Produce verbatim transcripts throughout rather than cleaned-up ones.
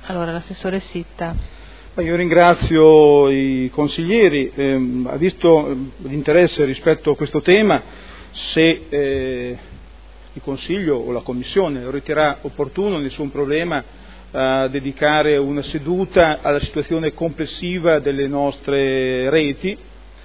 Allora, l'assessore Sitta. Io ringrazio i consiglieri, ehm, ha visto l'interesse rispetto a questo tema. Se eh, il Consiglio o la Commissione lo riterrà opportuno, nessun problema a dedicare una seduta alla situazione complessiva delle nostre reti,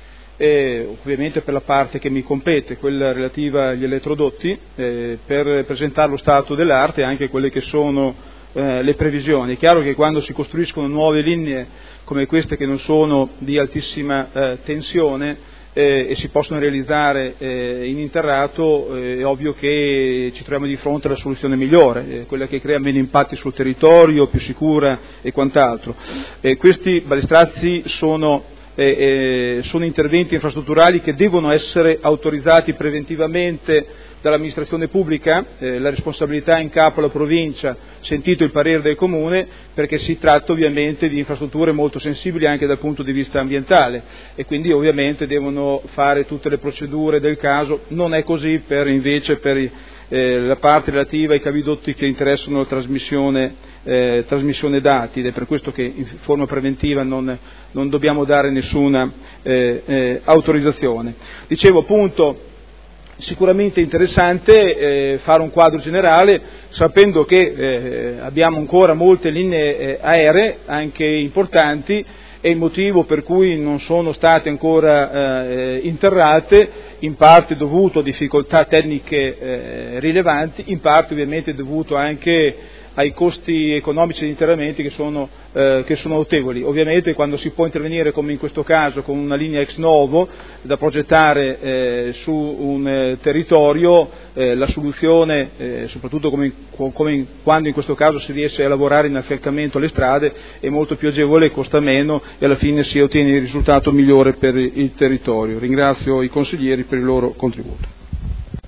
eh, ovviamente per la parte che mi compete, quella relativa agli elettrodotti, eh, per presentare lo stato dell'arte e anche quelle che sono eh, le previsioni. È chiaro che quando si costruiscono nuove linee come queste, che non sono di altissima eh, tensione, Eh, e si possono realizzare eh, in interrato, eh, è ovvio che ci troviamo di fronte alla soluzione migliore, eh, quella che crea meno impatti sul territorio, più sicura e quant'altro. Eh, questi balistrazzi sono, eh, eh, sono interventi infrastrutturali che devono essere autorizzati preventivamente dall'amministrazione pubblica, eh, la responsabilità è in capo alla provincia, sentito il parere del comune, perché si tratta ovviamente di infrastrutture molto sensibili anche dal punto di vista ambientale e quindi ovviamente devono fare tutte le procedure del caso. Non è così per invece per eh, la parte relativa ai cavidotti che interessano la trasmissione, eh, trasmissione dati, ed è per questo che in forma preventiva non, non dobbiamo dare nessuna eh, eh, autorizzazione. Dicevo appunto, sicuramente interessante eh, fare un quadro generale, sapendo che eh, abbiamo ancora molte linee eh, aeree, anche importanti, e il motivo per cui non sono state ancora eh, interrate, in parte dovuto a difficoltà tecniche eh, rilevanti, in parte ovviamente dovuto anche ai costi economici di interramenti che sono, eh, che sono notevoli. Ovviamente quando si può intervenire, come in questo caso, con una linea ex novo da progettare eh, su un eh, territorio, eh, la soluzione, eh, soprattutto come, in, come in, quando in questo caso si riesce a lavorare in affiancamento alle strade, è molto più agevole, costa meno e alla fine si ottiene il risultato migliore per il territorio. Ringrazio i consiglieri per il loro contributo.